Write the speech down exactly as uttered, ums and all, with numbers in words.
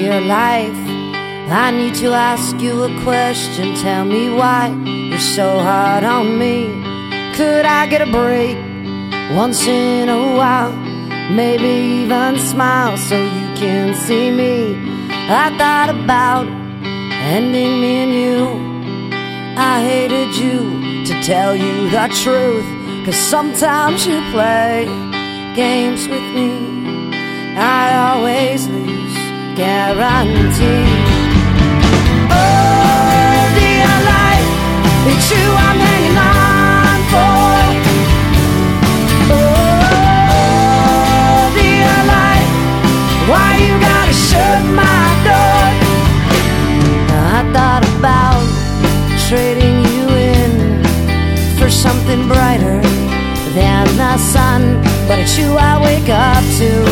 dear life, I need to ask you a question. Tell me why you're so hard on me. Could I get a break once in a while? Maybe even smile so you can see me. I thought about ending me and you. I hated you, to tell you the truth, 'cause sometimes you play games with me. I always lose, guarantee. Oh, dear life, it's you I'm hanging on for. Oh, dear life, why you gotta shut my door? I thought about trading you in for something brighter than the sun, but it's you I wake up to.